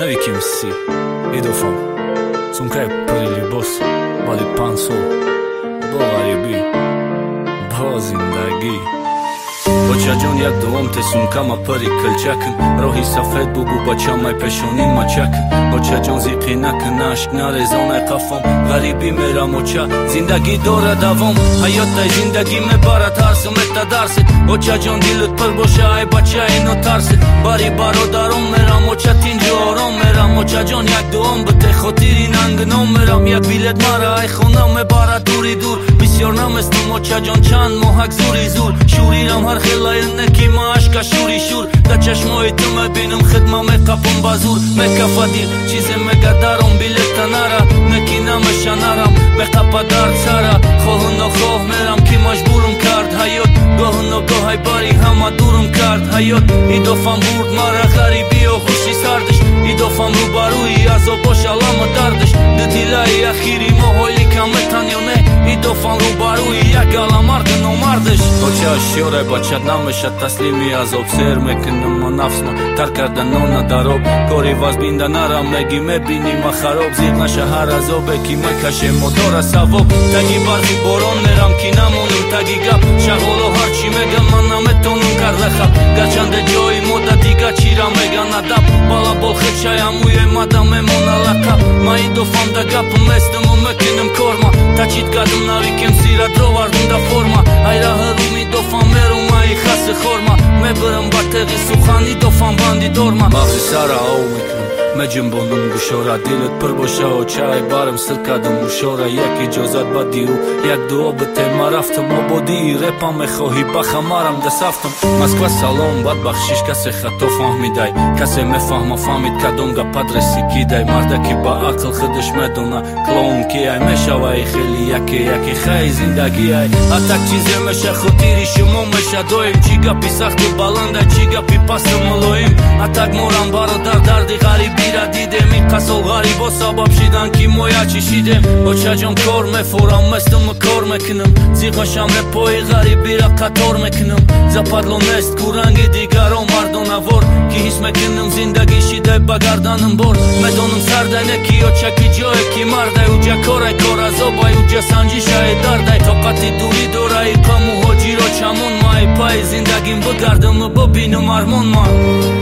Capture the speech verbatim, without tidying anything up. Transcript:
Navikim si idofam Sumkaj prili bos Bali panso Bo garibi Bo zindagi Boqa gjon jak doom te sumka ma përi këlqakën Rohi safet bubu baqa maj peshonin ma qakën Boqa gjon ziqinakën ashk nare zona e kafom Garibi mera moqa Zindagi dora davom Hayot taj zindagi me barat harsëm e ta darsit Boqa gjon dilët për bosha e baqa e notarsit Bari baro darom mera moqa tin gjorom Mera moqa gjon jak doom bët e khotirin angënom Meram jak bilet mara e khona me bara duri dur Bisjorna mes në moqa gjon qanë mohak zuri zur Shuriram har خلایل نکیما عشقا شوری شور دا چشمای تو مبینم خدمه me kapon bazur Me kafadil qize me gadarom bileta nara Nekinam e shanaram me kapadar cara Khohën o khoh meram ki majburum kard Hayot gohën o gohaj bari hama durum kard Hayot i do fam burd mara garibi o hushi sardësh I do fam rubaru i azo bosh Allah më dardësh Në tila i akhiri mo hojli ka me tanjone I do fam rubaru i agala mardën o mardësh Boqa shjore baqa Name shat taslimi azov Ser me kënë më nafsma Tarkar da nona darob Kori vaz binda nara Megi me bini ma kharob Zirna shahar azov E ki me kashe motora savok Tagi barfi boron Meram kina munëm tagi gap Shagolo harqi me gëmana me tonën kardheha Gaçan dhe gjoj moda diga qira me gana dap Bala bol kheqaja muje mada me mona laka Ma i do fam da gap Mes të më me kënëm korma Ta qit gadëm navi kem sira drovar Nda forma Ajra hërumi do fam meru ma i khasë khorma Me bërëm bateri sukhani do fan bandi dorma Baxi sara au me kërëm Me gjëmbonëm gushora Dilët për bosha o qaj barëm sërka dëm ushora Jak i gjozat badiu Jak do obët e maraftëm O bodi i repa me khohi baxa maram dhe saftëm Moskva salon bat bakshish ka se khato fahmidaj Ka se me fahma famit ka do nga padresi kidaj Marda ki ba akıl khëdësh me dona Klon kiaj me shava i kheli Jake jake khaj zindagijaj Atak qize me shakhotiri shumo me shadojim Qiga pi sakhtu balëndaj Qiga pi pasë më lojim Atak moran baro dar dardi garibi Bira didemi kasol gari bo sabab shidan ki moja që shidem O qa gjon kor me fora mes të më kor me kënëm Zikë sham repo i gari bira kator me kënëm Zapadlo nest kurangi digaro mardona vor Ki his me kënëm zindagi shidaj bagardanëm bor Me donëm sardaj ne ki o qa ki gjo e ki mardaj U gja koraj kora zobaj u gja sanjisha e dardaj Tokati duri dora i kamu ho gjiro qamon ma i pa i zindagim bëgardëm më bëbinëm armon ma